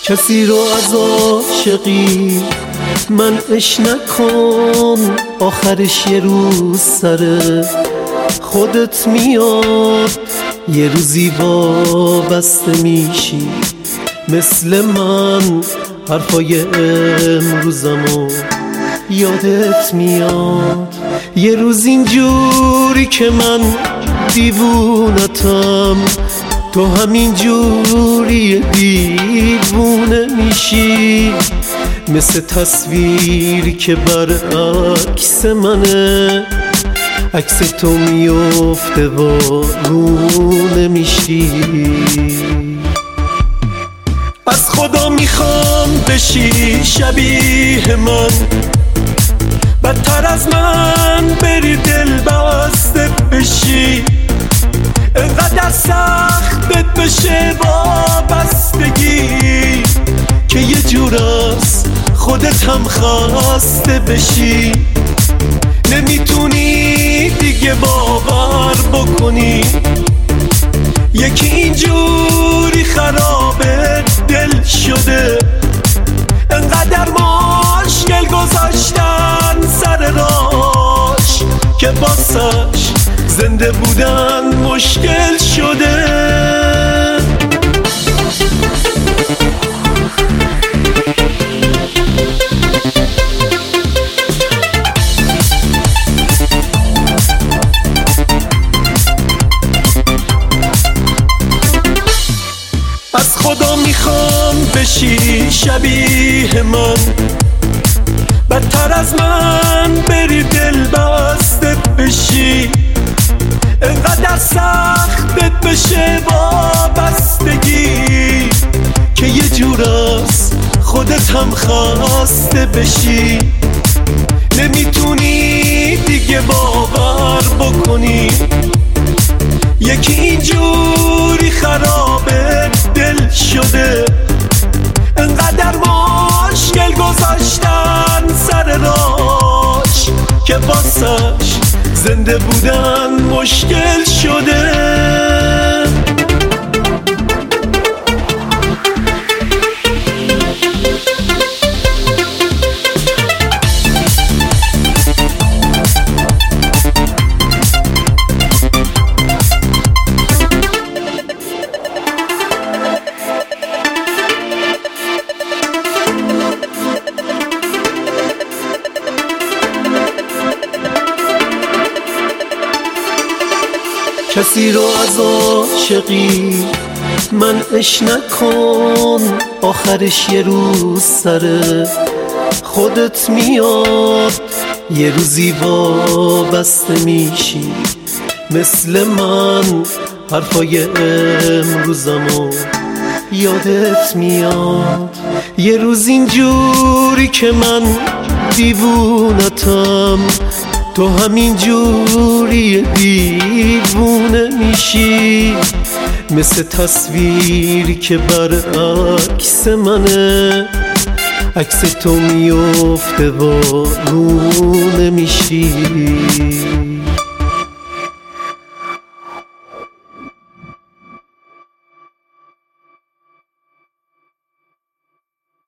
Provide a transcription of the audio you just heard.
کسی رو از عاشقی منعش نکن، آخرش یه روز سر خودت میاد، یه روزی وابسته میشی مثل من، حرفای امروزمو یادت میاد. یه روز اینجوری که من دیوونتم، تو همین جوری دیوونه میشی، مثل تصویری که برعکس منه، عکس تو میفته و رونه میشی. از خدا میخوام بشی شبیه من، بدتر از من بری دل بسته بشی، انقدر سخت بهت بشه وابستگی که یه جور از خودت هم خسته بشی. نمیتونی دیگه باور بکنی یکی اینجوری خرابه دل شده، انقدر مشکل گذاشتن سر راش که باسش زنده بودن مشکل شده. از خدا میخوام بشی شبیه من، بدتر از من بری دل بسته بشی، انقدر سخت بهت بشه وابستگی که یه جور از خودت هم خسته بشی. نمیتونی دیگه باور بکنی یکی اینجوری خرابه دل شده، انقدر مشکل گذاشتن سر راش که باسش زنده بودن مشکل شده. کسی رو از عاشقی منعش نکن، آخرش یه روز سر خودت میاد، یه روزی وابسته میشی مثل من، حرفای امروزمو یادت میاد. یه روز اینجوری که من دیوونتم، تو همین جوری دیوونه میشی، مثل تصویری که برعکس منه، عکس تو میفته و رونه میشی.